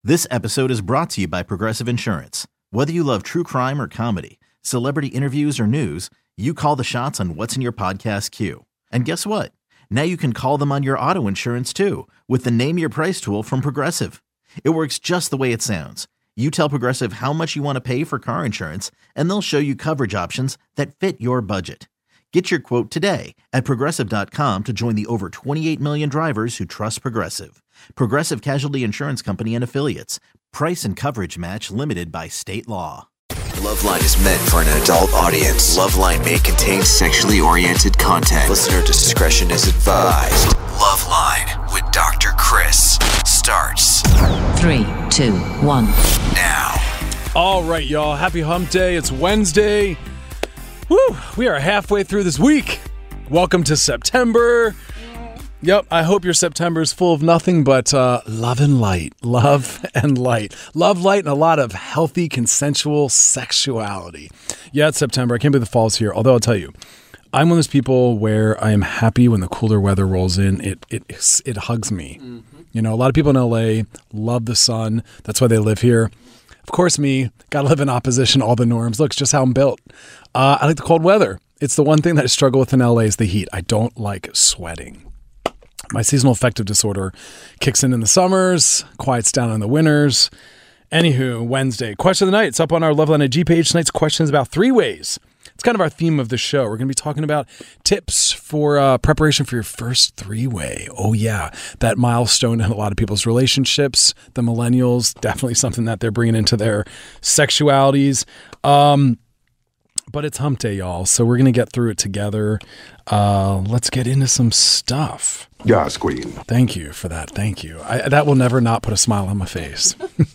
This episode is brought to you by Progressive Insurance. Whether you love true crime or comedy, celebrity interviews or news, you call the shots on what's in your podcast queue. And guess what? Now you can call them on your auto insurance too with the Name Your Price tool from Progressive. It works just the way it sounds. You tell Progressive how much you want to pay for car insurance, and they'll show you coverage options that fit your budget. Get your quote today at Progressive.com to join the over 28 million drivers who trust Progressive. Progressive Casualty Insurance Company and Affiliates. Price and coverage match limited by state law. Loveline is meant for an adult audience. Loveline may contain sexually oriented content. Listener discretion is advised. Loveline with Dr. Chris starts 3, 2, 1. now. All right, y'all. Happy hump day. It's Wednesday. Woo! We are halfway through this week. Welcome to September. Yep, I hope your September is full of nothing but love and light. Love and light. Love, light, and a lot of healthy, consensual sexuality. Yeah, it's September. I can't believe the fall's here. Although I'll tell you, I'm one of those people where I am happy when the cooler weather rolls in. It hugs me. Mm-hmm. You know, a lot of people in LA love the sun. That's why they live here. Of course, me, gotta live in opposition to all the norms. Look, it's just how I'm built. I like the cold weather. It's the one thing that I struggle with in LA is the heat. I don't like sweating. My seasonal affective disorder kicks in the summers, quiets down in the winters. Anywho, Wednesday. Question of the night. It's up on our Loveline IG page. Tonight's question is about 3 ways. It's kind of our theme of the show. We're going to be talking about tips for preparation for your first 3-way. Oh, yeah. That milestone in a lot of people's relationships. The millennials, definitely something that they're bringing into their sexualities. But it's hump day, y'all. So we're going to get through it together. Let's get into some stuff. Yes, Queen. Thank you for that. Thank you. That will never not put a smile on my face.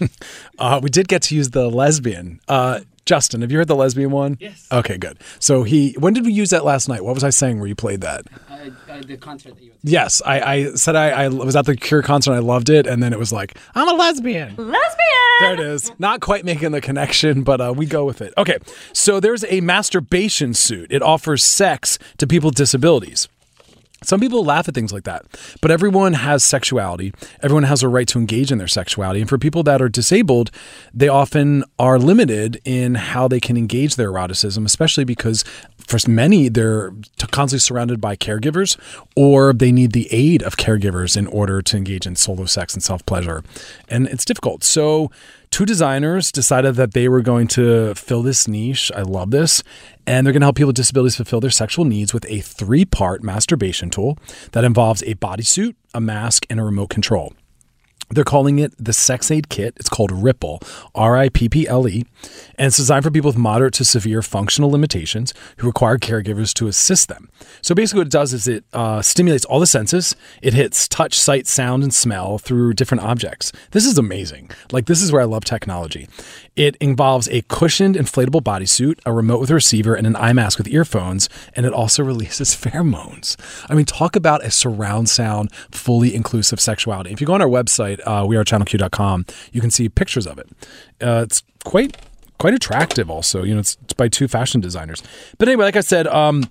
We did get to use the lesbian. Justin, have you heard the lesbian one? Yes. Okay, good. So when did we use that last night? What was I saying where you played that? The concert that you went to. Yes, I said I was at the Cure concert and I loved it, and then it was like, I'm a lesbian. Lesbian! There it is. Not quite making the connection, but we go with it. Okay, so there's a masturbation suit. It offers sex to people with disabilities. Some people laugh at things like that, but everyone has sexuality. Everyone has a right to engage in their sexuality. And for people that are disabled, they often are limited in how they can engage their eroticism, especially because for many, they're constantly surrounded by caregivers, or they need the aid of caregivers in order to engage in solo sex and self-pleasure. And it's difficult. So 2 designers decided that they were going to fill this niche. I love this. And they're going to help people with disabilities fulfill their sexual needs with a 3-part masturbation tool that involves a bodysuit, a mask, and a remote control. They're calling it the Sex Aid Kit. It's called Ripple, R-I-P-P-L-E, and it's designed for people with moderate to severe functional limitations who require caregivers to assist them. So basically what it does is it stimulates all the senses. It hits touch, sight, sound, and smell through different objects. This is amazing. Like, this is where I love technology. It involves a cushioned inflatable bodysuit, a remote with a receiver, and an eye mask with earphones, and it also releases pheromones. I mean, talk about a surround sound, fully inclusive sexuality. If you go on our website, wearechannelq.com, you can see pictures of it. It's quite attractive also. You know, it's by 2 fashion designers. But anyway, like I said,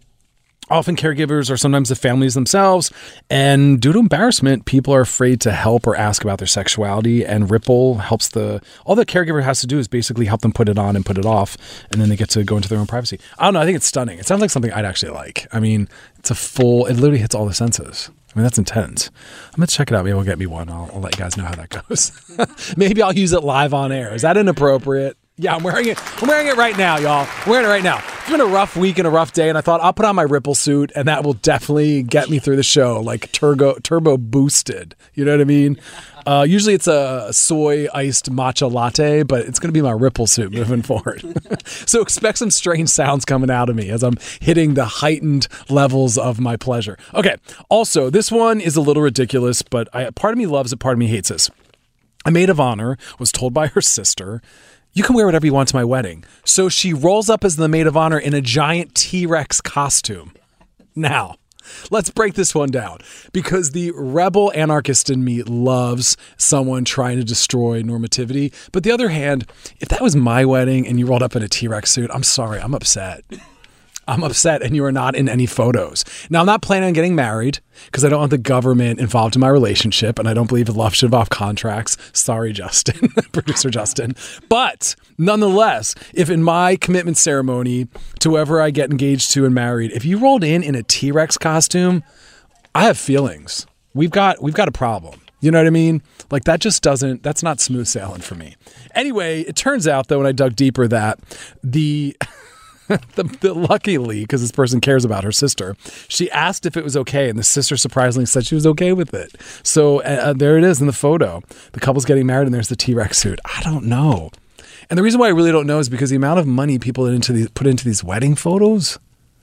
often caregivers are sometimes the families themselves, and due to embarrassment, people are afraid to help or ask about their sexuality, and Ripple helps all the caregiver has to do is basically help them put it on and put it off, and then they get to go into their own privacy. I don't know, I think it's stunning. It sounds like something I'd actually like. I mean, it literally hits all the senses. I mean, that's intense. I'm going to check it out. Maybe we'll get me one. I'll let you guys know how that goes. Maybe I'll use it live on air. Is that inappropriate? Yeah, I'm wearing it. I'm wearing it right now, y'all. I'm wearing it right now. It's been a rough week and a rough day, and I thought I'll put on my Ripple suit, and that will definitely get me through the show, like turbo boosted. You know what I mean? Usually it's a soy iced matcha latte, but it's going to be my Ripple suit moving forward. So expect some strange sounds coming out of me as I'm hitting the heightened levels of my pleasure. Okay. Also, this one is a little ridiculous, but part of me loves it, part of me hates this. A maid of honor was told by her sister, you can wear whatever you want to my wedding. So she rolls up as the maid of honor in a giant T-Rex costume. Now, let's break this one down, because the rebel anarchist in me loves someone trying to destroy normativity. But the other hand, if that was my wedding and you rolled up in a T-Rex suit, I'm sorry, I'm upset. I'm upset and you are not in any photos. Now, I'm not planning on getting married because I don't want the government involved in my relationship, and I don't believe love should involve contracts. Sorry, Justin, producer Justin. But nonetheless, if in my commitment ceremony to whoever I get engaged to and married, if you rolled in a T-Rex costume, I have feelings. We've got a problem. You know what I mean? Like that's not smooth sailing for me. Anyway, it turns out though, when I dug deeper, that the luckily, because this person cares about her sister, she asked if it was okay, and the sister surprisingly said she was okay with it. So there it is in the photo. The couple's getting married, and there's the T-Rex suit. I don't know. And the reason why I really don't know is because the amount of money people put into these wedding photos.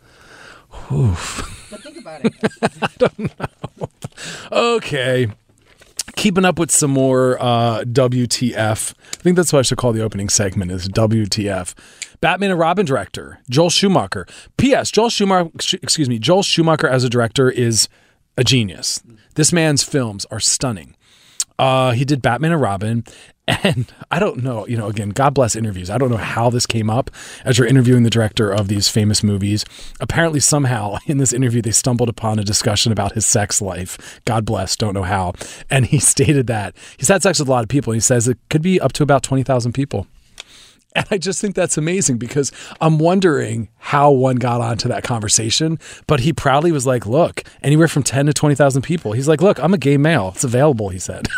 Oof. But think about it. I don't know. Okay. Keeping up with some more WTF. I think that's what I should call the opening segment is WTF. Batman and Robin director, Joel Schumacher. P.S. Joel Schumacher as a director is a genius. This man's films are stunning. He did Batman and Robin, and I don't know, again, God bless interviews. I don't know how this came up as you're interviewing the director of these famous movies. Apparently, somehow, in this interview, they stumbled upon a discussion about his sex life. God bless, don't know how. And he stated that he's had sex with a lot of people, and he says it could be up to about 20,000 people. And I just think that's amazing because I'm wondering how one got onto that conversation. But he proudly was like, look, anywhere from 10 to 20,000 people. He's like, look, I'm a gay male. It's available, he said.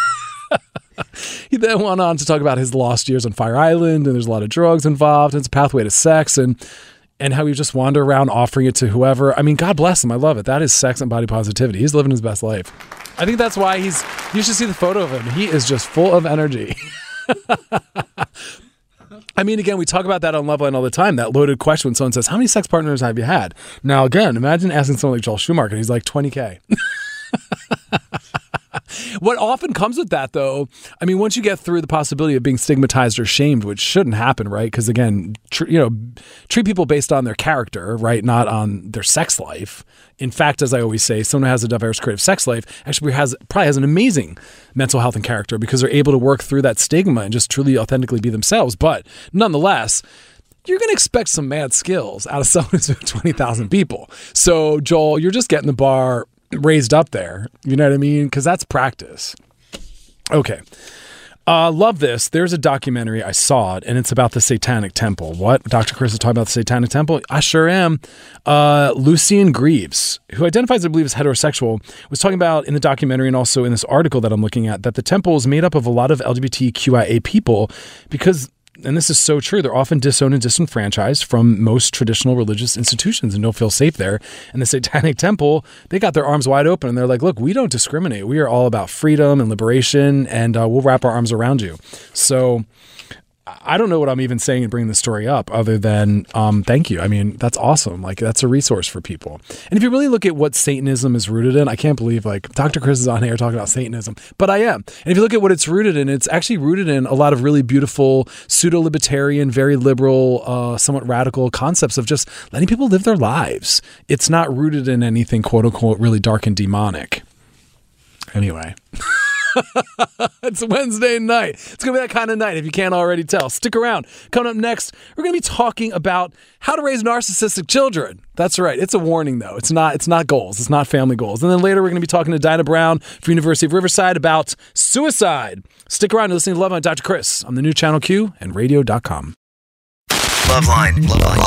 He then went on to talk about his lost years on Fire Island, and there's a lot of drugs involved, and it's a pathway to sex, and how he would just wander around offering it to whoever. I mean, God bless him. I love it. That is sex and body positivity. He's living his best life. I think that's why you should see the photo of him. He is just full of energy. I mean, again, we talk about that on Loveline all the time, that loaded question when someone says, how many sex partners have you had? Now, again, imagine asking someone like Joel Schumacher, and he's like, 20K. What often comes with that, though, I mean, once you get through the possibility of being stigmatized or shamed, which shouldn't happen, right? Because, again, treat people based on their character, right? Not on their sex life. In fact, as I always say, someone who has a diverse creative sex life actually probably has an amazing mental health and character because they're able to work through that stigma and just truly authentically be themselves. But nonetheless, you're going to expect some mad skills out of someone who's with 20,000 people. So, Joel, you're just getting the bar raised up there. You know what I mean? Because that's practice. Okay. Love this. There's a documentary. I saw it, and it's about the Satanic Temple. What? Dr. Chris is talking about the Satanic Temple? I sure am. Lucien Greaves, who identifies, I believe, as heterosexual, was talking about in the documentary and also in this article that I'm looking at that the temple is made up of a lot of LGBTQIA people because, and this is so true, they're often disowned and disenfranchised from most traditional religious institutions and don't feel safe there. And the Satanic Temple, they got their arms wide open and they're like, look, we don't discriminate. We are all about freedom and liberation, and we'll wrap our arms around you. So I don't know what I'm even saying in bringing this story up other than thank you. I mean, that's awesome. Like, that's a resource for people. And if you really look at what Satanism is rooted in, I can't believe like Dr. Chris is on here talking about Satanism, but I am. And if you look at what it's rooted in, it's actually rooted in a lot of really beautiful pseudo-libertarian, very liberal, somewhat radical concepts of just letting people live their lives. It's not rooted in anything quote unquote really dark and demonic. Anyway. It's Wednesday night. It's going to be that kind of night if you can't already tell. Stick around. Coming up next, we're going to be talking about how to raise narcissistic children. That's right. It's a warning, though. It's not goals. It's not family goals. And then later, we're going to be talking to Dinah Brown from University of Riverside about suicide. Stick around. You're listening to Love Line with Dr. Chris on the new Channel Q and radio.com. Loveline.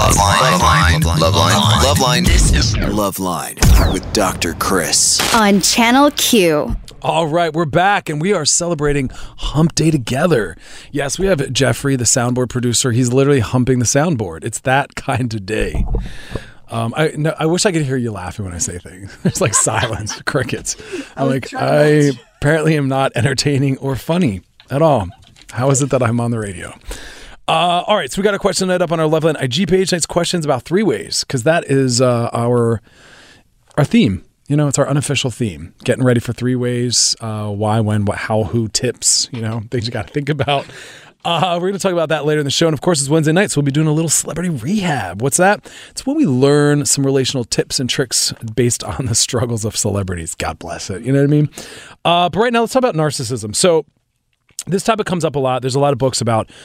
Loveline. This is Loveline with Dr. Chris on Channel Q. All right, we're back, and we are celebrating Hump Day together. Yes, we have Jeffrey, the soundboard producer. He's literally humping the soundboard. It's that kind of day. I wish I could hear you laughing when I say things. There's like silence, crickets. I apparently am not entertaining or funny at all. How is it that I'm on the radio? All right, so we got a question up on our Loveline IG page. It's questions about three ways, because that is our theme. You know, it's our unofficial theme. Getting ready for three ways, why, when, what, how, who, tips, things you got to think about. We're going to talk about that later in the show. And of course, it's Wednesday night, so we'll be doing a little celebrity rehab. What's that? It's when we learn some relational tips and tricks based on the struggles of celebrities. God bless it. You know what I mean? But right now, let's talk about narcissism. So this topic comes up a lot. There's a lot of books about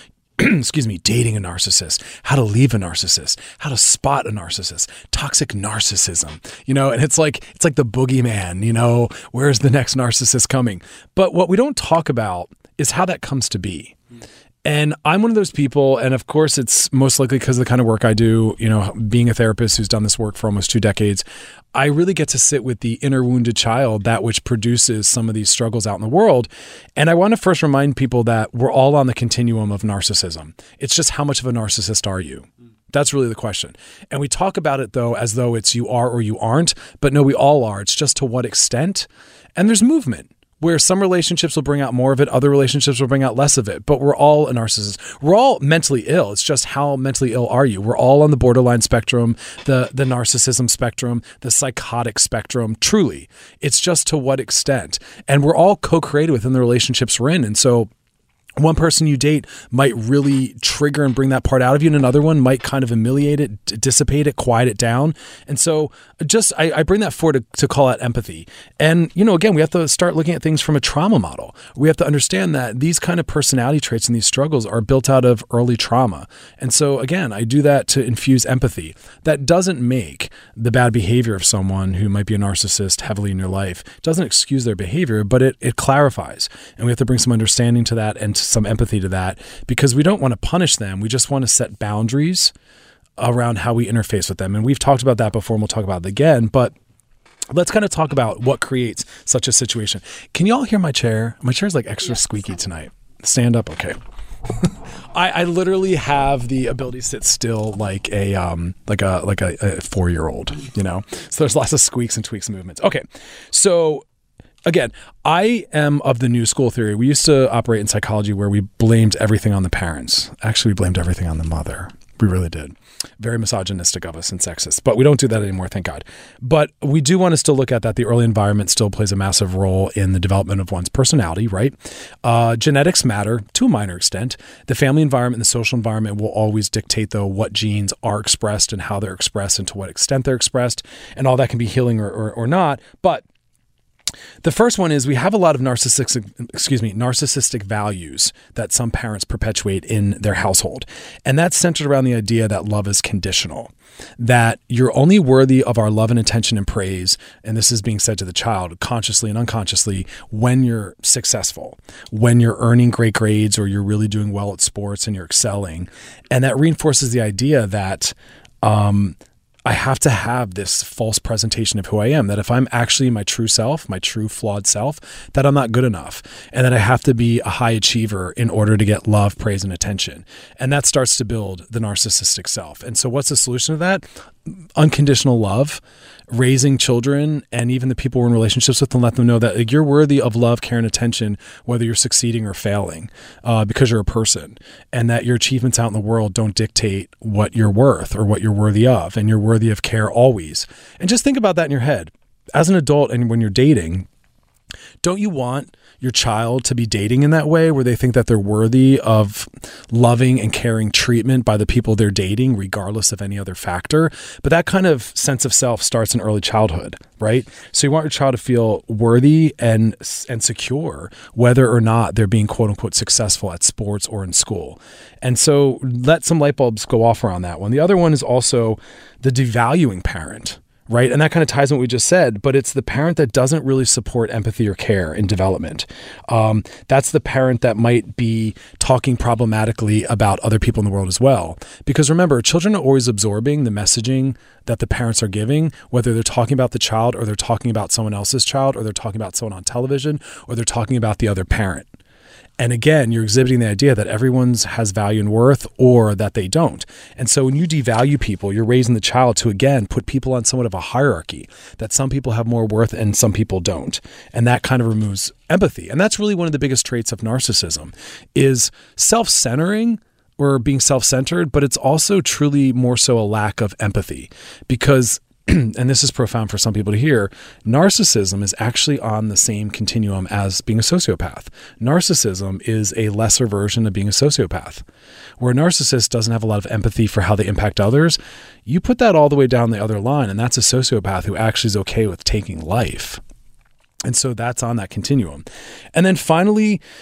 dating a narcissist, how to leave a narcissist, how to spot a narcissist, toxic narcissism, and it's like the boogeyman, where's the next narcissist coming? But what we don't talk about is how that comes to be. And I'm one of those people, and of course it's most likely because of the kind of work I do, being a therapist who's done this work for almost 2 decades, I really get to sit with the inner wounded child, that which produces some of these struggles out in the world. And I want to first remind people that we're all on the continuum of narcissism. It's just how much of a narcissist are you? That's really the question. And we talk about it, though, as though it's you are or you aren't. But no, we all are. It's just to what extent. And there's movement, where some relationships will bring out more of it, other relationships will bring out less of it. But we're all a narcissist. We're all mentally ill. It's just how mentally ill are you? We're all on the borderline spectrum, the narcissism spectrum, the psychotic spectrum. Truly, it's just to what extent. And we're all co-created within the relationships we're in. And so one person you date might really trigger and bring that part out of you, and another one might kind of humiliate it, dissipate it, quiet it down. And so I bring that forward to call out empathy. And, again, we have to start looking at things from a trauma model. We have to understand that these kind of personality traits and these struggles are built out of early trauma. And so, again, I do that to infuse empathy. That doesn't make the bad behavior of someone who might be a narcissist heavily in your life. It doesn't excuse their behavior, but it clarifies. And we have to bring some understanding to that and some empathy to that, because we don't want to punish them. We just want to set boundaries around how we interface with them. And we've talked about that before, and we'll talk about it again, but let's kind of talk about what creates such a situation. Can you all hear my chair? My chair's like extra squeaky tonight. Stand up. Okay. I literally have the ability to sit still like a 4-year-old, so there's lots of squeaks and tweaks and movements. Okay. So again, I am of the new school theory. We used to operate in psychology where we blamed everything on the parents. Actually, we blamed everything on the mother. We really did. Very misogynistic of us and sexist, but we don't do that anymore, thank God. But we do want to still look at that. The early environment still plays a massive role in the development of one's personality, right? Genetics matter to a minor extent. The family environment and the social environment will always dictate, though, what genes are expressed and how they're expressed and to what extent they're expressed, and all that can be healing or not. But the first one is we have a lot of narcissistic values that some parents perpetuate in their household. And that's centered around the idea that love is conditional, that you're only worthy of our love and attention and praise. And this is being said to the child consciously and unconsciously when you're successful, when you're earning great grades or you're really doing well at sports and you're excelling. And that reinforces the idea that, I have to have this false presentation of who I am, that if I'm actually my true self, my true flawed self, that I'm not good enough, and that I have to be a high achiever in order to get love, praise, and attention. And that starts to build the narcissistic self. And so what's the solution to that? Unconditional love, raising children and even the people we're in relationships with, and let them know that you're worthy of love, care, and attention, whether you're succeeding or failing, because you're a person, and that your achievements out in the world don't dictate what you're worth or what you're worthy of, and you're worthy of care always. And just think about that in your head. As an adult and when you're dating, don't you want your child to be dating in that way where they think that they're worthy of loving and caring treatment by the people they're dating, regardless of any other factor? But that kind of sense of self starts in early childhood, right? So you want your child to feel worthy and secure, whether or not they're being quote unquote successful at sports or in school. And so let some light bulbs go off around that one. The other one is also the devaluing parent. Right. And that kind of ties in what we just said, but it's the parent that doesn't really support empathy or care in development. That's the parent that might be talking problematically about other people in the world as well. Because remember, children are always absorbing the messaging that the parents are giving, whether they're talking about the child or they're talking about someone else's child or they're talking about someone on television or they're talking about the other parent. And again, you're exhibiting the idea that everyone has value and worth or that they don't. And so when you devalue people, you're raising the child to, again, put people on somewhat of a hierarchy, that some people have more worth and some people don't. And that kind of removes empathy. And that's really one of the biggest traits of narcissism is self-centering or being self-centered, but it's also truly more so a lack of empathy because and this is profound for some people to hear, narcissism is actually on the same continuum as being a sociopath. Narcissism is a lesser version of being a sociopath. Where a narcissist doesn't have a lot of empathy for how they impact others, you put that all the way down the other line, and that's a sociopath who actually is okay with taking life. And so that's on that continuum. And then finally,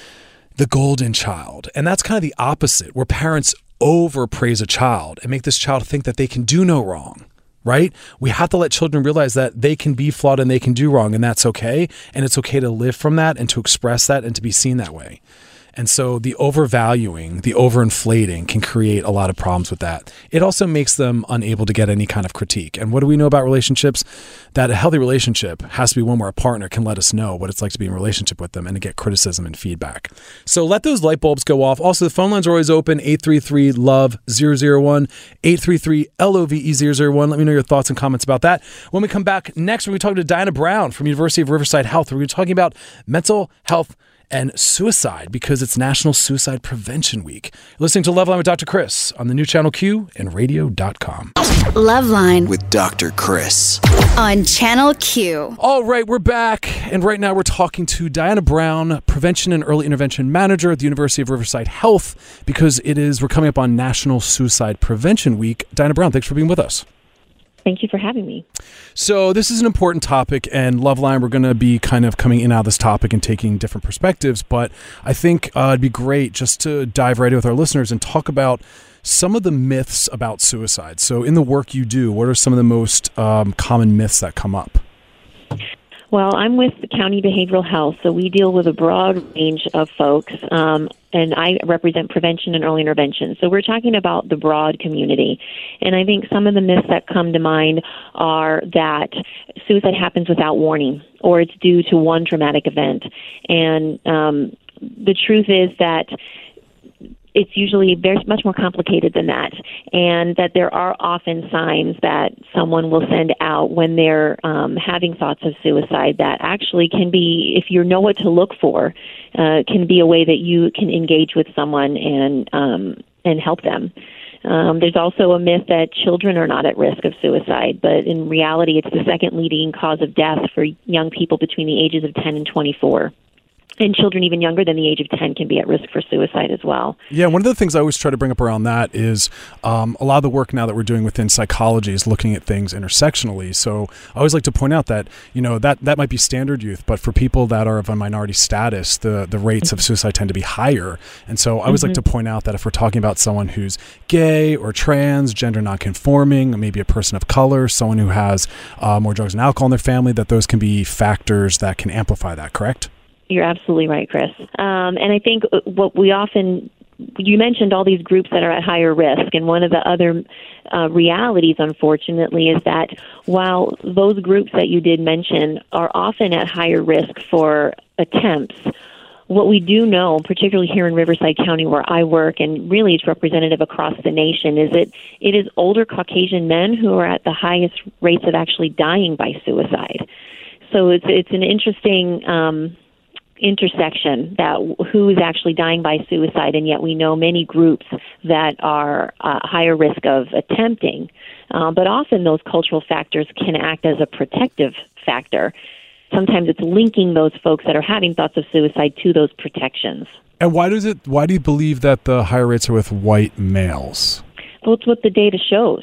the golden child. And that's kind of the opposite, where parents overpraise a child and make this child think that they can do no wrong, right? We have to let children realize that they can be flawed and they can do wrong, and that's okay. And it's okay to live from that and to express that and to be seen that way. And so the overvaluing, the overinflating can create a lot of problems with that. It also makes them unable to get any kind of critique. And what do we know about relationships? That a healthy relationship has to be one where a partner can let us know what it's like to be in a relationship with them and to get criticism and feedback. So let those light bulbs go off. Also, the phone lines are always open, 833-LOVE-001, 833-LOVE-001. Let me know your thoughts and comments about that. When we come back next, we're going to be talking to Diana Brown from University of Riverside Health. We're going to be talking about mental health and suicide because it's National Suicide Prevention Week. You're listening to Loveline with Dr. Chris on the new Channel Q and radio.com. Loveline With Dr. Chris. on Channel Q. All right, we're back. And right now we're talking to Diana Brown, Prevention and Early Intervention Manager at the University of Riverside Health, because we're coming up on National Suicide Prevention Week. Diana Brown, thanks for being with us. Thank you for having me. So this is an important topic, and Loveline, we're going to be kind of coming in and out of this topic and taking different perspectives, but I think it'd be great just to dive right in with our listeners and talk about some of the myths about suicide. So in the work you do, what are some of the most common myths that come up? Well, I'm with the County Behavioral Health, so we deal with a broad range of folks, and I represent prevention and early intervention. So we're talking about the broad community. And I think some of the myths that come to mind are that suicide happens without warning, or it's due to one traumatic event. And the truth is that it's usually very much more complicated than that, and that there are often signs that someone will send out when they're having thoughts of suicide that actually can be, if you know what to look for, can be a way that you can engage with someone and help them. There's also a myth that children are not at risk of suicide, but in reality, it's the second leading cause of death for young people between the ages of 10 and 24. And children even younger than the age of 10 can be at risk for suicide as well. Yeah, one of the things I always try to bring up around that is a lot of the work now that we're doing within psychology is looking at things intersectionally. So I always like to point out that, that might be standard youth, but for people that are of a minority status, the rates of suicide tend to be higher. And so I always like to point out that if we're talking about someone who's gay or trans, gender nonconforming, maybe a person of color, someone who has more drugs and alcohol in their family, that those can be factors that can amplify that, correct? You're absolutely right, Chris. And I think what you mentioned all these groups that are at higher risk, and one of the other realities, unfortunately, is that while those groups that you did mention are often at higher risk for attempts, what we do know, particularly here in Riverside County where I work, and really it's representative across the nation, is that it is older Caucasian men who are at the highest rates of actually dying by suicide. So it's an interesting intersection that who is actually dying by suicide, and yet we know many groups that are higher risk of attempting. But often those cultural factors can act as a protective factor. Sometimes it's linking those folks that are having thoughts of suicide to those protections. And why do you believe that the higher rates are with white males? Well, it's what the data shows.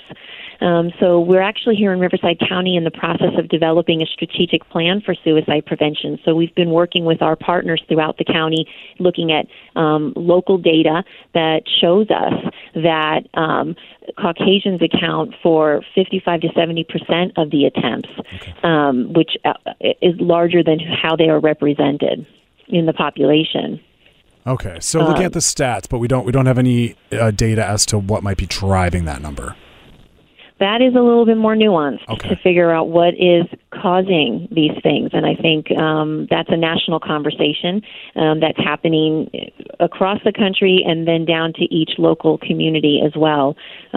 So we're actually here in Riverside County in the process of developing a strategic plan for suicide prevention. So we've been working with our partners throughout the county, looking at local data that shows us that Caucasians account for 55 to 70% of the attempts, which is larger than how they are represented in the population. Okay, so looking at the stats, but we don't have any data as to what might be driving that number. That is a little bit more nuanced to figure out what is causing these things. And I think that's a national conversation that's happening across the country and then down to each local community as well.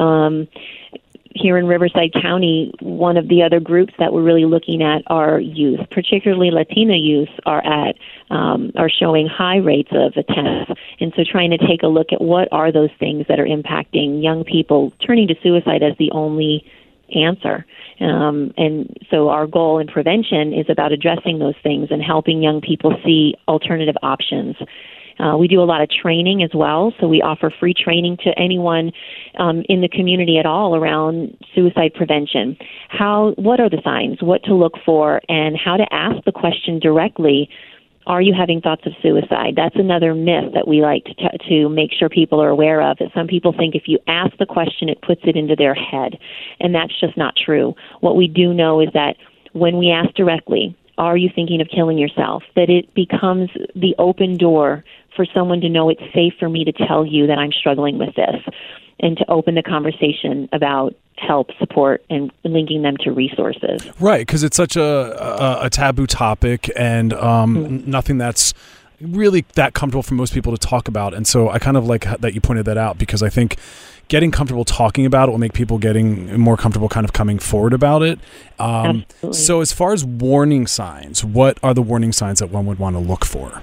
Here in Riverside County, one of the other groups that we're really looking at are youth, particularly Latina youth are showing high rates of attempts. And so trying to take a look at what are those things that are impacting young people turning to suicide as the only answer. And so our goal in prevention is about addressing those things and helping young people see alternative options. We do a lot of training as well, so we offer free training to anyone in the community at all around suicide prevention. What are the signs, what to look for, and how to ask the question directly, Are you having thoughts of suicide? That's another myth that we like to make sure people are aware of. That some people think if you ask the question, it puts it into their head, and that's just not true. What we do know is that when we ask directly, are you thinking of killing yourself, that it becomes the open door for someone to know it's safe for me to tell you that I'm struggling with this, and to open the conversation about help, support, and linking them to resources. Right, because it's such a taboo topic, and nothing that's really that comfortable for most people to talk about. And so I kind of like that you pointed that out, because I think getting comfortable talking about it will make people getting more comfortable kind of coming forward about it. So as far as warning signs, what are the warning signs that one would want to look for?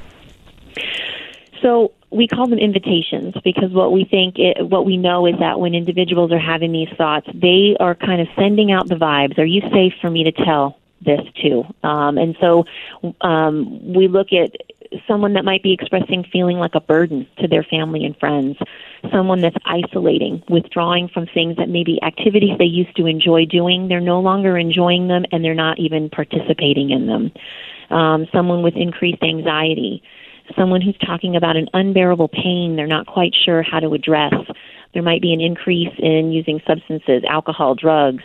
So we call them invitations, because what we know is that when individuals are having these thoughts, they are kind of sending out the vibes. Are you safe for me to tell this to? And so we look at someone that might be expressing feeling like a burden to their family and friends, someone that's isolating, withdrawing from things that maybe activities they used to enjoy doing, they're no longer enjoying them, and they're not even participating in them. Someone with increased anxiety, someone who's talking about an unbearable pain they're not quite sure how to address. There might be an increase in using substances, alcohol, drugs,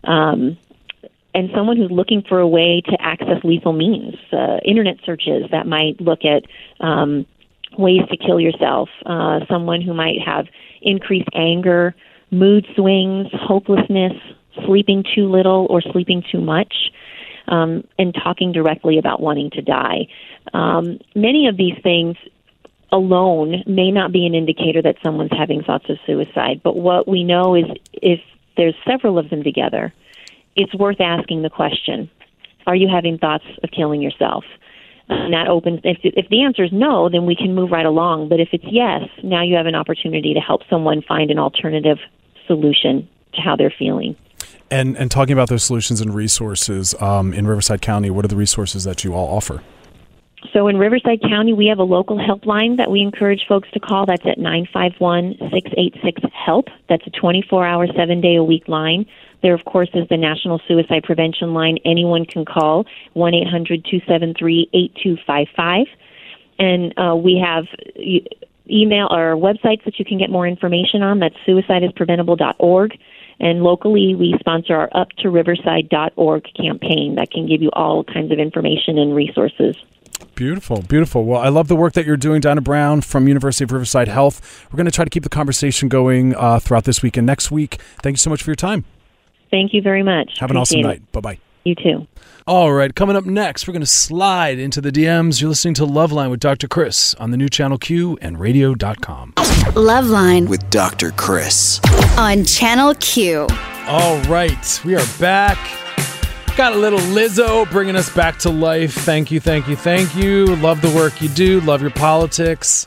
and someone who's looking for a way to access lethal means, internet searches that might look at ways to kill yourself, someone who might have increased anger, mood swings, hopelessness, sleeping too little or sleeping too much, and talking directly about wanting to die. Many of these things alone may not be an indicator that someone's having thoughts of suicide, but what we know is if there's several of them together, it's worth asking the question, are you having thoughts of killing yourself? And that opens, if the answer is no, then we can move right along. But if it's yes, now you have an opportunity to help someone find an alternative solution to how they're feeling. And talking about those solutions and resources in Riverside County, what are the resources that you all offer? So in Riverside County, we have a local helpline that we encourage folks to call. That's at 951-686-HELP. That's a 24-hour, 7-day-a-week line. There, of course, is the National Suicide Prevention Line. Anyone can call, 1-800-273-8255. And we have email or websites that you can get more information on. That's suicideispreventable.org. And locally, we sponsor our uptoriverside.org campaign that can give you all kinds of information and resources. Beautiful, beautiful. Well, I love the work that you're doing, Donna Brown from University of Riverside Health. We're going to try to keep the conversation going throughout this week and next week. Thank you so much for your time. Thank you very much. Have an awesome night. Bye-bye. You too. All right, coming up next, we're going to slide into the DMs. You're listening to Loveline with Dr. Chris on the new Channel Q and radio.com. Loveline With Dr. Chris. on Channel Q. All right, we are back. Got a little Lizzo bringing us back to life. Thank you, thank you, thank you. Love the work you do. Love your politics.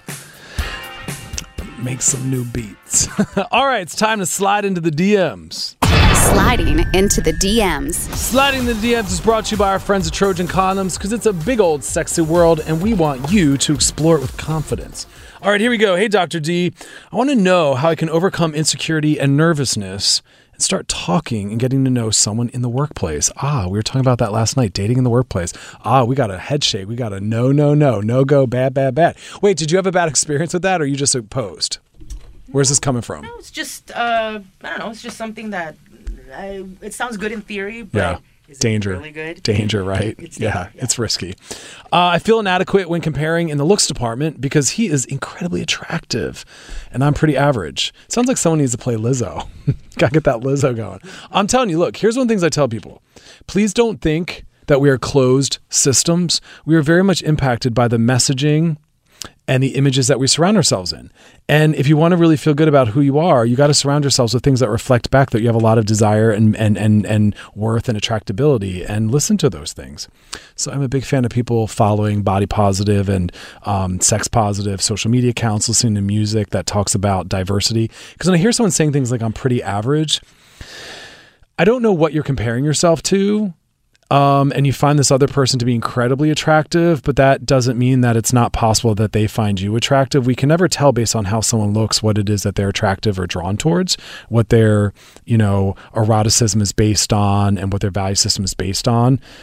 Make some new beats. All right, it's time to slide into the DMs. Sliding into the DMs. Sliding the DMs is brought to you by our friends at Trojan Condoms, because it's a big old sexy world and we want you to explore it with confidence. All right, here we go. Hey, Dr. D, I want to know how I can overcome insecurity and nervousness and start talking and getting to know someone in the workplace. We were talking about that last night, dating in the workplace. We got a head shake. We got a no go, bad. Wait, did you have a bad experience with that, or are you just opposed? Where's this coming from? No, it's just, I don't know, it's just something that, it sounds good in theory, but is danger. It really good? Danger, right? It's risky. I feel inadequate when comparing in the looks department because he is incredibly attractive and I'm pretty average. Sounds like someone needs to play Lizzo. Gotta get that Lizzo going. I'm telling you, look, here's one of the things I tell people. Please don't think that we are closed systems. We are very much impacted by the messaging and the images that we surround ourselves in. And if you want to really feel good about who you are, you got to surround yourselves with things that reflect back that you have a lot of desire and worth and attractability, and listen to those things. So I'm a big fan of people following body positive and sex positive social media accounts, listening to music that talks about diversity. Because when I hear someone saying things like I'm pretty average, I don't know what you're comparing yourself to. And you find this other person to be incredibly attractive, but that doesn't mean that it's not possible that they find you attractive. We can never tell based on how someone looks what it is that they're attractive or drawn towards, what their, eroticism is based on and what their value system is based on.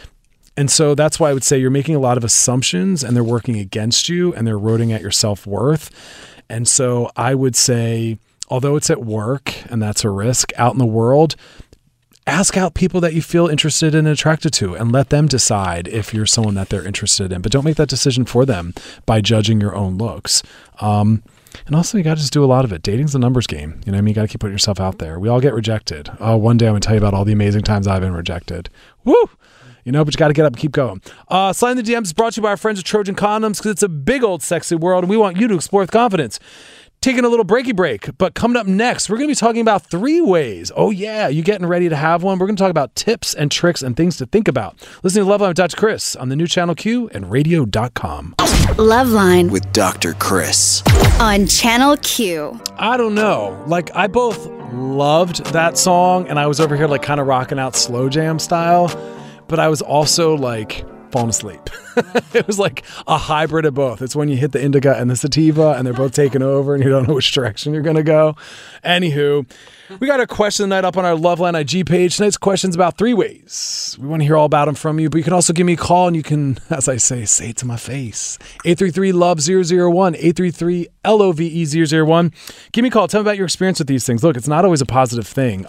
And so that's why I would say you're making a lot of assumptions and they're working against you and they're eroding at your self-worth. And so I would say, although it's at work and that's a risk, out in the world, ask out people that you feel interested and attracted to and let them decide if you're someone that they're interested in. But don't make that decision for them by judging your own looks. And also, you got to just do a lot of it. Dating's a numbers game. You know what I mean? You got to keep putting yourself out there. We all get rejected. One day I'm going to tell you about all the amazing times I've been rejected. Woo! You know, but you got to get up and keep going. Slide in the DMs is brought to you by our friends at Trojan Condoms because it's a big old sexy world and we want you to explore with confidence. Taking a little breaky break, but coming up next, we're going to be talking about 3 ways. Oh yeah, you getting ready to have one? We're going to talk about tips and tricks and things to think about. Listening to Loveline with Dr. Chris on the new Channel Q and radio.com. Loveline With Dr. Chris. on Channel Q. I don't know. Like, I both loved that song and I was over here like kind of rocking out slow jam style, but I was also like falling asleep. It was like a hybrid of both. It's when you hit the indica and the sativa and they're both taking over and you don't know which direction you're going to go. Anywho, we got a question tonight up on our Loveline IG page. Tonight's question's about 3 ways. We want to hear all about them from you, but you can also give me a call and you can, as I say it to my face. 833-LOVE-001, 833-LOVE-001. Give me a call. Tell me about your experience with these things. Look, it's not always a positive thing.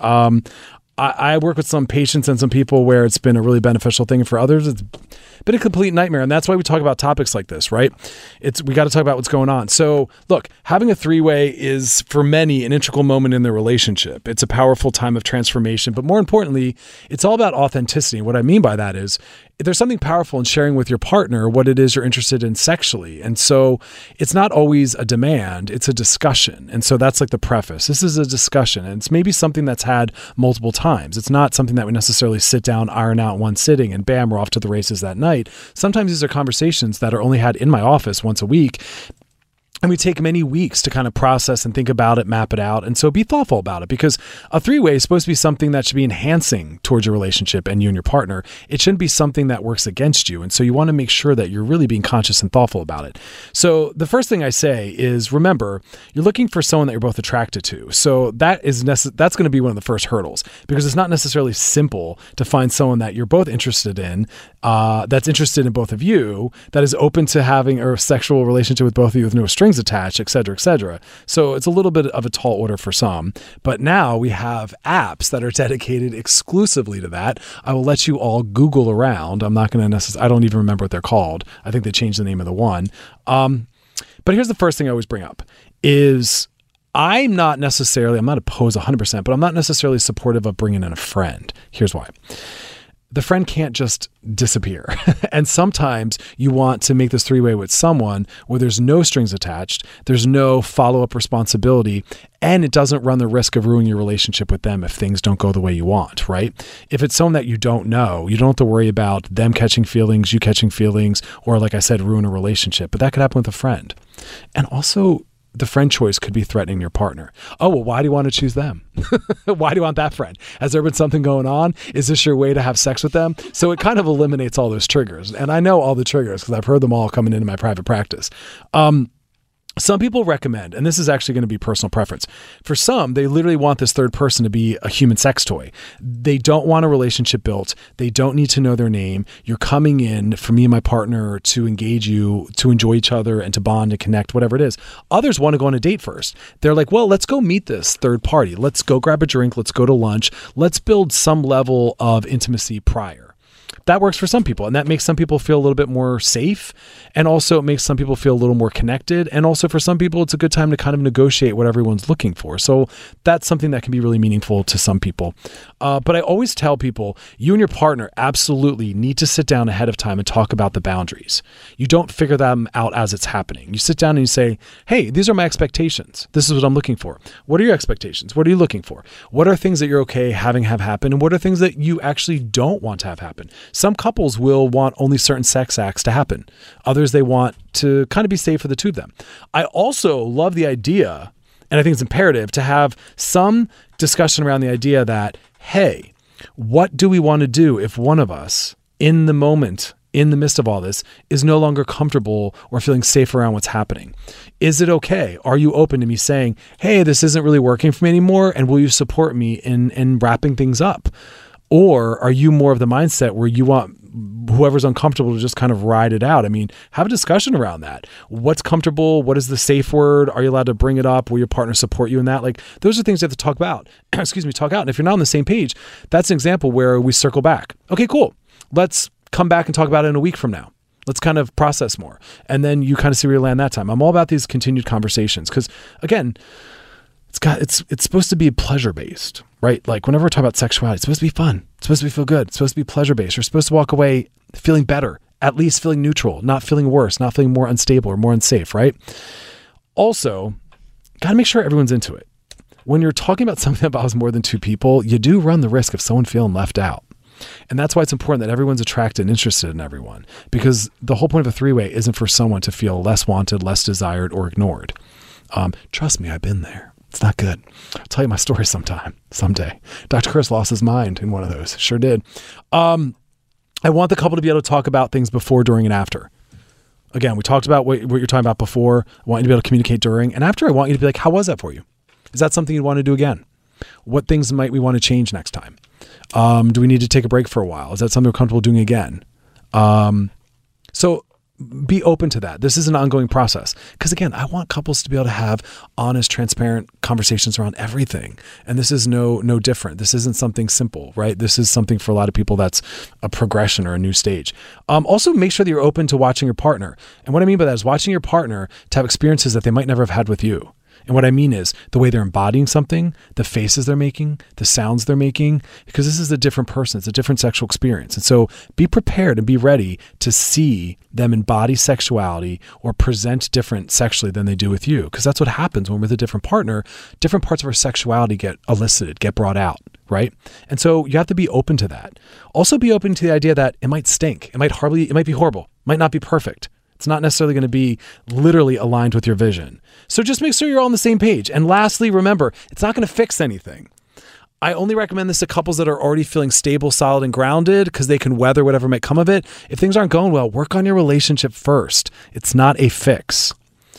I work with some patients and some people where it's been a really beneficial thing. And for others, it's been a complete nightmare. And that's why we talk about topics like this, right? We got to talk about what's going on. So look, having a 3-way is for many an integral moment in their relationship. It's a powerful time of transformation, but more importantly, it's all about authenticity. What I mean by that is there's something powerful in sharing with your partner what it is you're interested in sexually. And so it's not always a demand, it's a discussion. And so that's like the preface. This is a discussion and it's maybe something that's had multiple times. It's not something that we necessarily sit down, iron out in one sitting and bam, we're off to the races that night. Sometimes these are conversations that are only had in my office once a week. And we take many weeks to kind of process and think about it, map it out. And so be thoughtful about it because a 3-way is supposed to be something that should be enhancing towards your relationship and you and your partner. It shouldn't be something that works against you. And so you want to make sure that you're really being conscious and thoughtful about it. So the first thing I say is remember, you're looking for someone that you're both attracted to. So that's going to be one of the first hurdles because it's not necessarily simple to find someone that you're both interested in, that's interested in both of you, that is open to having a sexual relationship with both of you with no strings attached, et cetera, et cetera. So it's a little bit of a tall order for some, but now we have apps that are dedicated exclusively to that. I will let you all Google around. I'm not going to necessarily, I don't even remember what they're called. I think they changed the name of the one. But here's the first thing I always bring up is I'm not opposed 100%, but I'm not necessarily supportive of bringing in a friend. Here's why. The friend can't just disappear. And sometimes you want to make this 3-way with someone where there's no strings attached, there's no follow-up responsibility, and it doesn't run the risk of ruining your relationship with them if things don't go the way you want, right? If it's someone that you don't know, you don't have to worry about them catching feelings, you catching feelings, or like I said, ruin a relationship. But that could happen with a friend. And also, the friend choice could be threatening your partner. Oh, well, why do you want to choose them? Why do you want that friend? Has there been something going on? Is this your way to have sex with them? So it kind of eliminates all those triggers. And I know all the triggers because I've heard them all coming into my private practice. Some people recommend, and this is actually going to be personal preference. For some, they literally want this third person to be a human sex toy. They don't want a relationship built. They don't need to know their name. You're coming in for me and my partner to engage you, to enjoy each other and to bond and connect, whatever it is. Others want to go on a date first. They're like, well, let's go meet this third party. Let's go grab a drink. Let's go to lunch. Let's build some level of intimacy prior. That works for some people, and that makes some people feel a little bit more safe, and also it makes some people feel a little more connected, and also for some people it's a good time to kind of negotiate what everyone's looking for. So that's something that can be really meaningful to some people. But I always tell people, you and your partner absolutely need to sit down ahead of time and talk about the boundaries. You don't figure them out as it's happening. You sit down and you say, hey, these are my expectations. This is what I'm looking for. What are your expectations? What are you looking for? What are things that you're okay having have happen, and what are things that you actually don't want to have happen? Some couples will want only certain sex acts to happen. Others, they want to kind of be safe for the two of them. I also love the idea, and I think it's imperative to have some discussion around the idea that, hey, what do we want to do if one of us in the moment, in the midst of all this, is no longer comfortable or feeling safe around what's happening? Is it okay? Are you open to me saying, hey, this isn't really working for me anymore, and will you support me in wrapping things up? Or are you more of the mindset where you want whoever's uncomfortable to just kind of ride it out? I mean, have a discussion around that. What's comfortable? What is the safe word? Are you allowed to bring it up? Will your partner support you in that? Like, those are things you have to talk about. Talk out. And if you're not on the same page, that's an example where we circle back. Okay, cool. Let's come back and talk about it in a week from now. Let's kind of process more. And then you kind of see where you land that time. I'm all about these continued conversations because, again, it's supposed to be pleasure-based, right? Like whenever we're talking about sexuality, it's supposed to be fun. It's supposed to feel good. It's supposed to be pleasure-based. You're supposed to walk away feeling better, at least feeling neutral, not feeling worse, not feeling more unstable or more unsafe, right? Also, got to make sure everyone's into it. When you're talking about something that involves more than two people, you do run the risk of someone feeling left out. And that's why it's important that everyone's attracted and interested in everyone, because the whole point of a three-way isn't for someone to feel less wanted, less desired, or ignored. Trust me, I've been there. It's not good. I'll tell you my story someday. Dr. Chris lost his mind in one of those. Sure did. I want the couple to be able to talk about things before, during, and after. Again, we talked about what you're talking about before. I want you to be able to communicate during. And after, I want you to be like, how was that for you? Is that something you'd want to do again? What things might we want to change next time? Do we need to take a break for a while? Is that something we're comfortable doing again? So be open to that. This is an ongoing process. Because again, I want couples to be able to have honest, transparent conversations around everything. And this is no different. This isn't something simple, right? This is something for a lot of people that's a progression or a new stage. Also, make sure that you're open to watching your partner. And what I mean by that is watching your partner to have experiences that they might never have had with you. And what I mean is the way they're embodying something, the faces they're making, the sounds they're making, because this is a different person. It's a different sexual experience. And so be prepared and be ready to see them embody sexuality or present different sexually than they do with you. Because that's what happens when we're with a different partner. Different parts of our sexuality get elicited, get brought out, right? And so you have to be open to that. Also be open to the idea that it might stink. It might be horrible, might not be perfect. It's not necessarily going to be literally aligned with your vision. So just make sure you're all on the same page. And lastly, remember, it's not going to fix anything. I only recommend this to couples that are already feeling stable, solid, and grounded because they can weather whatever might come of it. If things aren't going well, work on your relationship first. It's not a fix.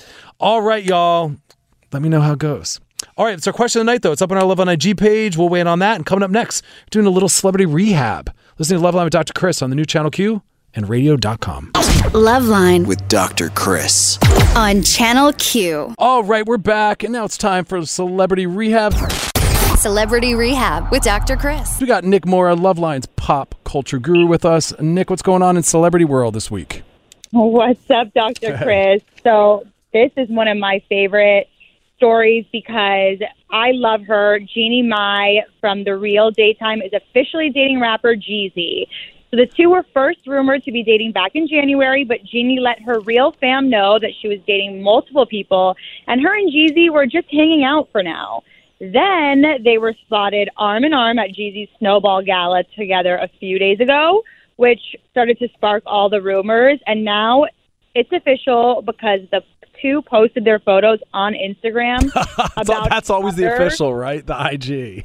All right, y'all. Let me know how it goes. All right, it's our question of the night, though. It's up on our Love on IG page. We'll weigh in on that. And coming up next, we're doing a little celebrity rehab. Listening to Love Line with Dr. Chris on the new Channel Q and radio.com. Loveline with Dr. Chris on Channel Q. All right, we're back, and now it's time for Celebrity Rehab. Celebrity Rehab with Dr. Chris. We got Nick Mora, Loveline's pop culture guru, with us. Nick, what's going on in celebrity world this week? What's up, Dr. Chris? So this is one of my favorite stories because I love her. Jeannie Mai from The Real Daytime is officially dating rapper Jeezy. So the two were first rumored to be dating back in January, but Jeannie let her real fam know that she was dating multiple people, and her and Jeezy were just hanging out for now. Then they were spotted arm in arm at Jeezy's Snowball Gala together a few days ago, which started to spark all the rumors, and now it's official because the two posted their photos on Instagram. That's always the official, right? The IG.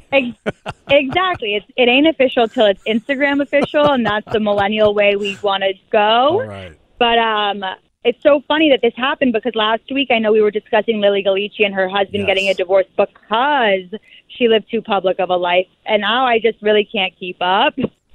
Exactly. It ain't official till it's Instagram official, and that's the millennial way we want to go. All right. But it's so funny that this happened because last week I know we were discussing Lily Ghalichi and her husband getting a divorce because she lived too public of a life, and now I just really can't keep up.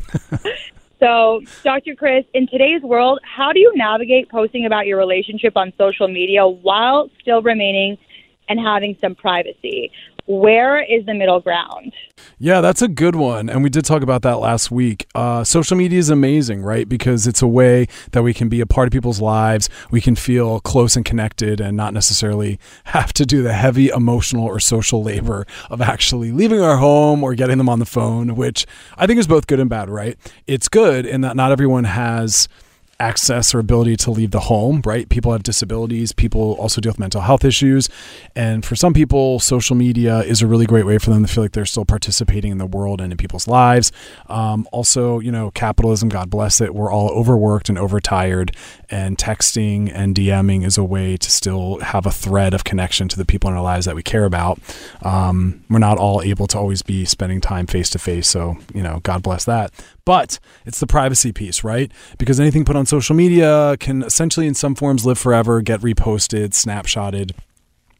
So, Dr. Chris, in today's world, how do you navigate posting about your relationship on social media while still remaining and having some privacy? Where is the middle ground? Yeah, that's a good one. And we did talk about that last week. Social media is amazing, right? Because it's a way that we can be a part of people's lives. We can feel close and connected and not necessarily have to do the heavy emotional or social labor of actually leaving our home or getting them on the phone, which I think is both good and bad, right? It's good in that not everyone has access or ability to leave the home, right? People have disabilities. People also deal with mental health issues. And for some people, social media is a really great way for them to feel like they're still participating in the world and in people's lives. Also, capitalism, God bless it. We're all overworked and overtired, and texting and DMing is a way to still have a thread of connection to the people in our lives that we care about. We're not all able to always be spending time face to face. So, God bless that. But it's the privacy piece, right? Because anything put on social media can essentially in some forms live forever, get reposted, snapshotted,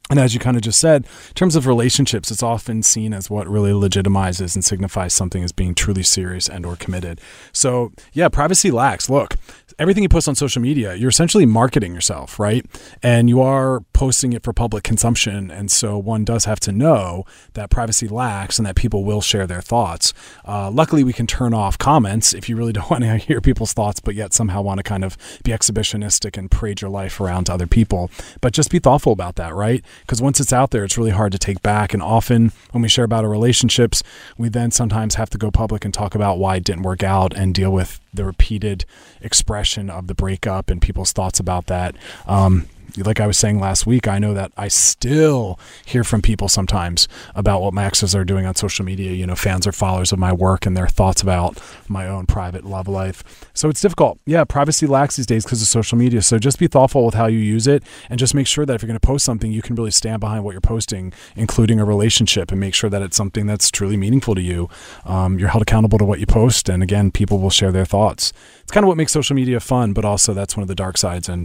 And as you kind of just said, in terms of relationships, it's often seen as what really legitimizes and signifies something as being truly serious and or committed. So yeah, privacy lacks. Look, everything you post on social media, you're essentially marketing yourself, right? And you are posting it for public consumption. And so one does have to know that privacy lacks and that people will share their thoughts. Luckily, we can turn off comments if you really don't want to hear people's thoughts, but yet somehow want to kind of be exhibitionistic and parade your life around to other people. But just be thoughtful about that, right? Because once it's out there, it's really hard to take back. And often when we share about our relationships, we then sometimes have to go public and talk about why it didn't work out and deal with the repeated expression of the breakup and people's thoughts about that. Like I was saying last week, I know that I still hear from people sometimes about what my exes are doing on social media, you know, fans or followers of my work and their thoughts about my own private love life. So it's difficult. Yeah, privacy lacks these days because of social media. So just be thoughtful with how you use it and just make sure that if you're going to post something, you can really stand behind what you're posting, including a relationship, and make sure that it's something that's truly meaningful to you. You're held accountable to what you post. And again, people will share their thoughts. It's kind of what makes social media fun, but also that's one of the dark sides. And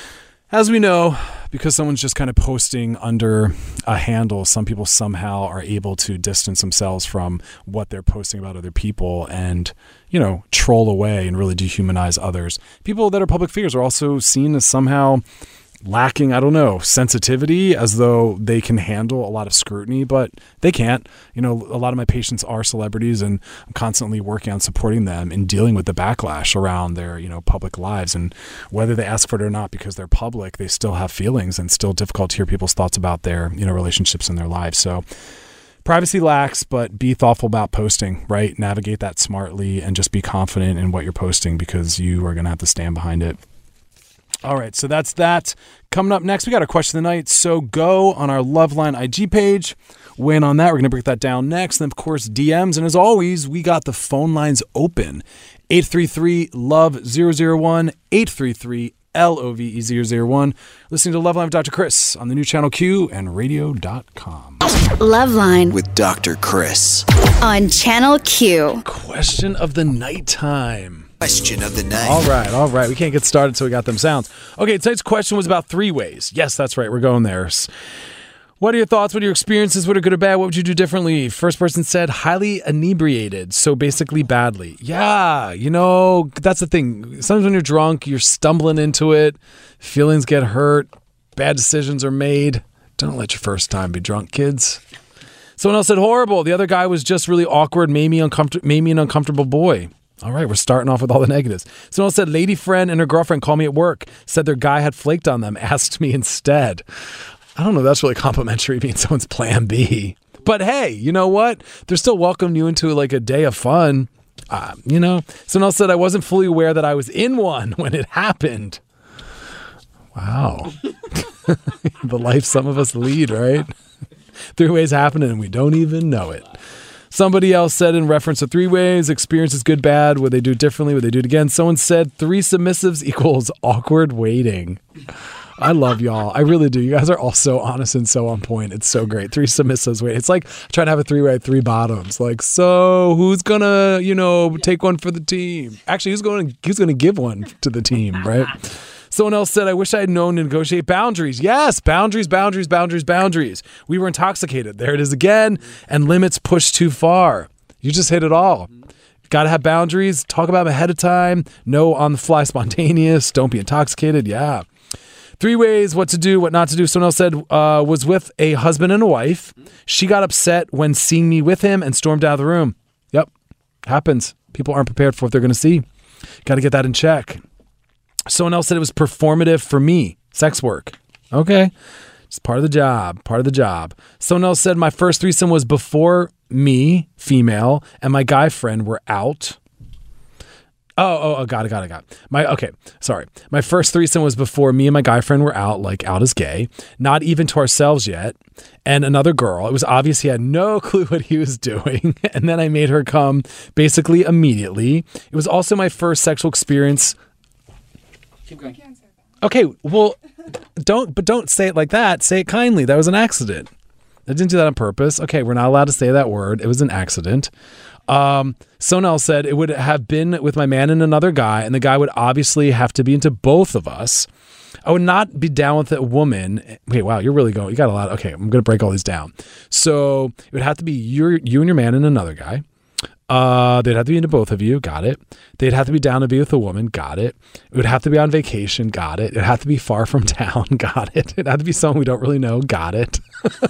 as we know, because someone's just kind of posting under a handle, some people somehow are able to distance themselves from what they're posting about other people and, you know, troll away and really dehumanize others. People that are public figures are also seen as somehow lacking, I don't know, sensitivity, as though they can handle a lot of scrutiny, but they can't. You know, a lot of my patients are celebrities, and I'm constantly working on supporting them in dealing with the backlash around their, you know, public lives. And whether they ask for it or not, because they're public, they still have feelings and still difficult to hear people's thoughts about their, you know, relationships in their lives. So privacy lacks, but be thoughtful about posting, right? Navigate that smartly and just be confident in what you're posting, because you are going to have to stand behind it. All right, so that's that. Coming up next, we got a question of the night. So go on our Loveline IG page, weigh in on that. We're going to break that down next. And of course, DMs. And as always, we got the phone lines open. 833-LOVE-001, 833-LOVE-001. Listening to Loveline with Dr. Chris on the new Channel Q and radio.com. Loveline With Dr. Chris. on Channel Q. Question of the night time. Question of the night. All right. We can't get started until we got them sounds. Okay, tonight's question was about three ways. Yes, that's right. We're going there. What are your thoughts? What are your experiences? What are good or bad? What would you do differently? First person said highly inebriated, so basically badly. Yeah, you know, that's the thing. Sometimes when you're drunk, you're stumbling into it. Feelings get hurt. Bad decisions are made. Don't let your first time be drunk, kids. Someone else said horrible. The other guy was just really awkward, made me an uncomfortable boy. All right, we're starting off with all the negatives. Someone else said lady friend and her girlfriend called me at work, said their guy had flaked on them, asked me instead. I don't know if that's really complimentary being someone's plan B. But hey, you know what? They're still welcoming you into like a day of fun. You know, someone else said I wasn't fully aware that I was in one when it happened. Wow. The life some of us lead, right? Three ways happening and we don't even know it. Somebody else said in reference to three ways, experience is good, bad. Would they do it differently? Would they do it again? Someone said 3 submissives equals awkward waiting. I love y'all. I really do. You guys are all so honest and so on point. It's so great. 3 submissives waiting. It's like trying to have a 3-way, 3 bottoms. Like, so who's gonna, you know, take one for the team? Actually, who's gonna give one to the team, right? Someone else said, I wish I had known to negotiate boundaries. Yes, boundaries. We were intoxicated. There it is again. And limits pushed too far. You just hit it all. Got to have boundaries. Talk about them ahead of time. No on the fly spontaneous. Don't be intoxicated. Yeah. 3 ways what to do, what not to do. Someone else said was with a husband and a wife. She got upset when seeing me with him and stormed out of the room. Yep. Happens. People aren't prepared for what they're going to see. Got to get that in check. Someone else said it was performative for me. Sex work. Okay. It's part of the job. Someone else said my first threesome was before me, female, and my guy friend were out. Oh, got it. My first threesome was before me and my guy friend were out, like out as gay, not even to ourselves yet, and another girl. It was obvious he had no clue what he was doing, and then I made her come basically immediately. It was also my first sexual experience. Keep going. Okay, well, don't say it like that. Say it kindly. That was an accident. I didn't do that on purpose. Okay, we're not allowed to say that word. It was an accident. Someone else said it would have been with my man and another guy, and the guy would obviously have to be into both of us. I would not be down with a woman. Wait, wow, you're really going. You got a lot. Okay, I'm going to break all these down. So it would have to be you and your man and another guy. They'd have to be into both of you. Got it. They'd have to be down to be with a woman. Got it. It would have to be on vacation. Got it. It'd have to be far from town. Got it. It'd have to be someone we don't really know. Got it.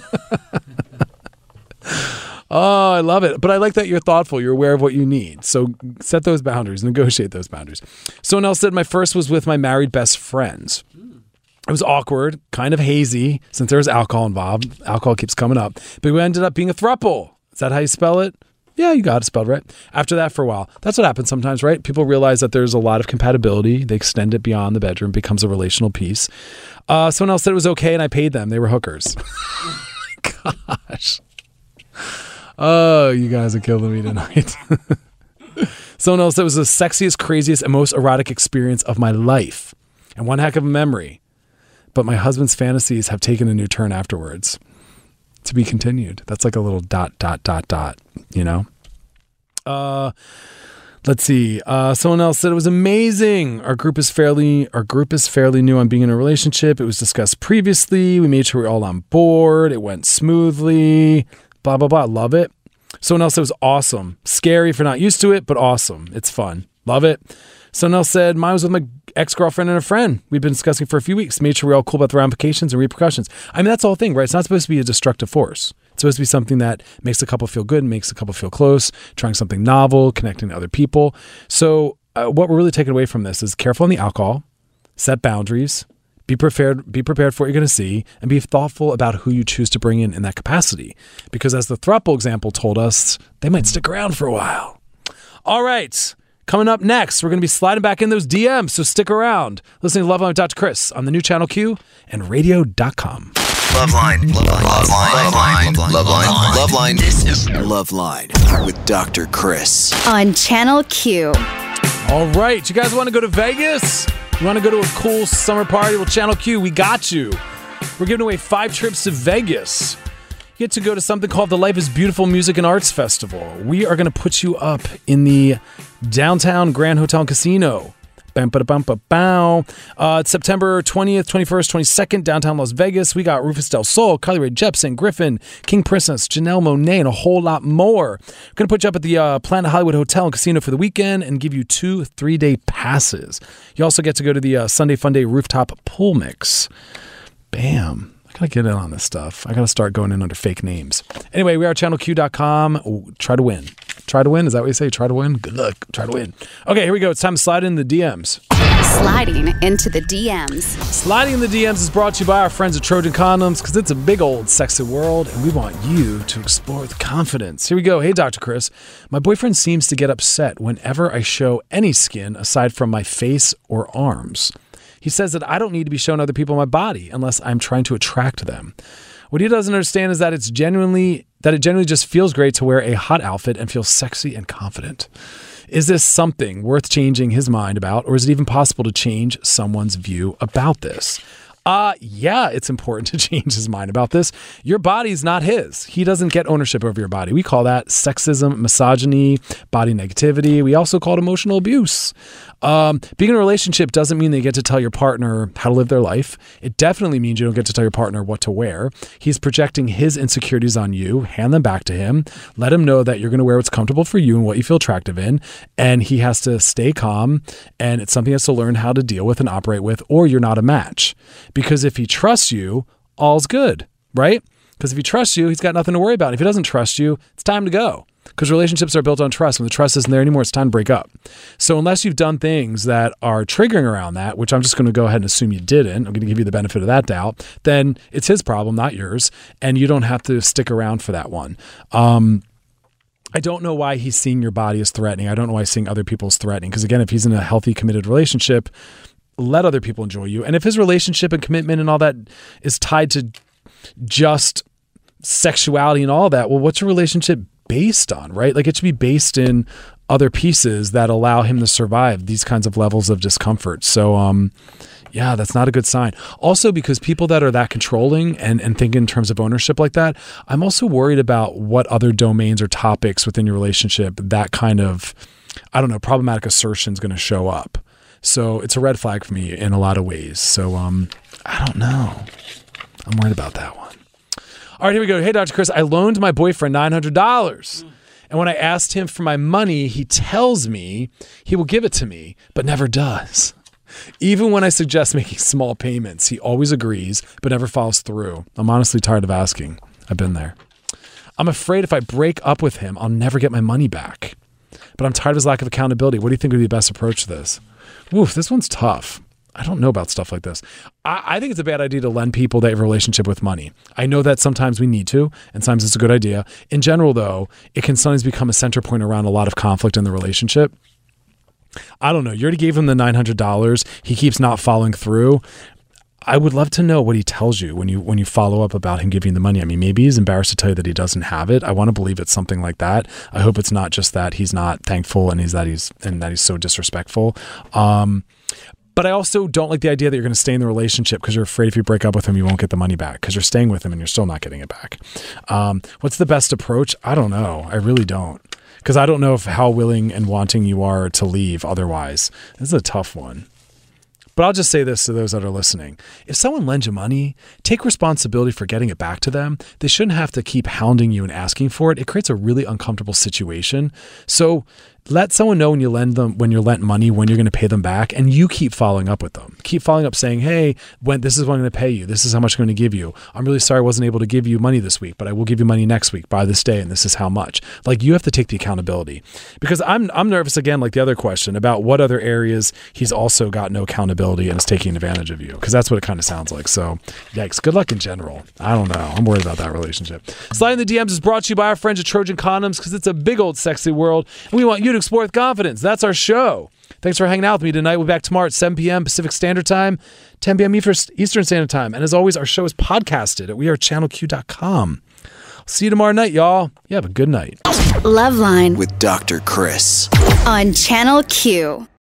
Oh, I love it. But I like that you're thoughtful. You're aware of what you need. So set those boundaries, negotiate those boundaries. Someone else said my first was with my married best friends. It was awkward, kind of hazy since there was alcohol involved. Alcohol keeps coming up. But we ended up being a throuple. Is that how you spell it? Yeah, you got it spelled right. After that for a while. That's what happens sometimes, right? People realize that there's a lot of compatibility. They extend it beyond the bedroom, becomes a relational piece. Someone else said it was okay and I paid them. They were hookers. Gosh. Oh, you guys are killing me tonight. Someone else said it was the sexiest, craziest, and most erotic experience of my life. And one heck of a memory. But my husband's fantasies have taken a new turn afterwards. To be continued. That's like a little ... you know? Let's see. Someone else said it was amazing. Our group is fairly new on being in a relationship. It was discussed previously. We made sure we were all on board. It went smoothly. Blah, blah, blah. Love it. Someone else said it was awesome. Scary if you're not used to it, but awesome. It's fun. Love it. Someone else said mine was with my ex-girlfriend and a friend. We've been discussing for a few weeks. Made sure we're all cool about the ramifications and repercussions. I mean, that's the whole thing, right? It's not supposed to be a destructive force. It's supposed to be something that makes a couple feel good, makes a couple feel close, trying something novel, connecting to other people. So what we're really taking away from this is careful on the alcohol, set boundaries, be prepared for what you're going to see, and be thoughtful about who you choose to bring in that capacity. Because as the throuple example told us, they might stick around for a while. All right. Coming up next, we're going to be sliding back in those DMs, so stick around. Listening to Loveline with Dr. Chris on the new Channel Q and radio.com. Loveline. Loveline. This is Loveline with Dr. Chris on Channel Q. All right. You guys want to go to Vegas? You want to go to a cool summer party? Well, Channel Q, we got you. We're giving away 5 trips to Vegas. You get to go to something called the Life is Beautiful Music and Arts Festival. We are going to put you up in the downtown Grand Hotel and Casino. It's September 20th, 21st, 22nd, downtown Las Vegas. We got Rufus Del Sol, Kylie Rae Jepsen, Griffin, King Princess, Janelle Monáe, and a whole lot more. We're going to put you up at the Planet Hollywood Hotel and Casino for the weekend and give you 2 3-day passes. You also get to go to the Sunday Funday rooftop pool mix. Bam. I gotta get in on this stuff. I gotta start going in under fake names. Anyway, we are channelq.com. Ooh, try to win. Try to win? Is that what you say? Try to win? Good luck. Try to win. Okay, here we go. It's time to slide in the DMs. Sliding into the DMs. Sliding in the DMs is brought to you by our friends at Trojan Condoms because it's a big old sexy world and we want you to explore with confidence. Here we go. Hey, Dr. Chris. My boyfriend seems to get upset whenever I show any skin aside from my face or arms. He says that I don't need to be showing other people my body unless I'm trying to attract them. What he doesn't understand is that it genuinely just feels great to wear a hot outfit and feel sexy and confident. Is this something worth changing his mind about, or is it even possible to change someone's view about this? Yeah, it's important to change his mind about this. Your body's not his. He doesn't get ownership over your body. We call that sexism, misogyny, body negativity. We also call it emotional abuse. Being in a relationship doesn't mean that you get to tell your partner how to live their life. It definitely means you don't get to tell your partner what to wear. He's projecting his insecurities on you. Hand them back to him. Let him know that you're going to wear what's comfortable for you and what you feel attractive in. And he has to stay calm. And it's something he has to learn how to deal with and operate with, or you're not a match. Because if he trusts you, all's good, right? Because if he trusts you, he's got nothing to worry about. If he doesn't trust you, it's time to go. Because relationships are built on trust. When the trust isn't there anymore, it's time to break up. So unless you've done things that are triggering around that, which I'm just going to go ahead and assume you didn't, I'm going to give you the benefit of that doubt, then it's his problem, not yours. And you don't have to stick around for that one. I don't know why he's seeing your body as threatening. I don't know why he's seeing other people as threatening. Because again, if he's in a healthy, committed relationship, let other people enjoy you. And if his relationship and commitment and all that is tied to just sexuality and all that, well, what's your relationship based on, right? Like it should be based in other pieces that allow him to survive these kinds of levels of discomfort. So, yeah, that's not a good sign. Also, because people that are that controlling and think in terms of ownership like that, I'm also worried about what other domains or topics within your relationship that kind of, I don't know, problematic assertion is going to show up. So it's a red flag for me in a lot of ways. So I don't know. I'm worried about that one. All right, here we go. Hey, Dr. Chris, I loaned my boyfriend $900. And when I asked him for my money, he tells me he will give it to me, but never does. Even when I suggest making small payments, he always agrees, but never follows through. I'm honestly tired of asking. I've been there. I'm afraid if I break up with him, I'll never get my money back. But I'm tired of his lack of accountability. What do you think would be the best approach to this? Oof, this one's tough. I don't know about stuff like this. I think it's a bad idea to lend people that have a relationship with money. I know that sometimes we need to, and sometimes it's a good idea. In general, though, it can sometimes become a center point around a lot of conflict in the relationship. I don't know. You already gave him the $900. He keeps not following through. I would love to know what he tells you when you follow up about him giving the money. I mean, maybe he's embarrassed to tell you that he doesn't have it. I want to believe it's something like that. I hope it's not just that he's not thankful and that he's so disrespectful. But I also don't like the idea that you're going to stay in the relationship because you're afraid if you break up with him, you won't get the money back because you're staying with him and you're still not getting it back. What's the best approach? I don't know. I really don't. Because I don't know how willing and wanting you are to leave otherwise. This is a tough one. But I'll just say this to those that are listening. If someone lends you money, take responsibility for getting it back to them. They shouldn't have to keep hounding you and asking for it. It creates a really uncomfortable situation. So let someone know when you're lent money, when you're going to pay them back, and you keep following up with them. Keep following up saying, hey, this is what I'm going to pay you. This is how much I'm going to give you. I'm really sorry I wasn't able to give you money this week, but I will give you money next week by this day, and this is how much. Like, you have to take the accountability. Because I'm nervous, again, like the other question, about what other areas he's also got no accountability and is taking advantage of you. Because that's what it kind of sounds like. So, yikes. Good luck in general. I don't know. I'm worried about that relationship. Sliding the DMs is brought to you by our friends at Trojan Condoms because it's a big old sexy world, and we want you to explore with confidence. That's our show. Thanks for hanging out with me tonight. We'll be back tomorrow at 7 p.m. Pacific Standard Time, 10 p.m. Eastern Standard Time. And as always, our show is podcasted at wearechannelq.com. I'll see you tomorrow night, y'all. You have a good night. Loveline with Dr. Chris on Channel Q.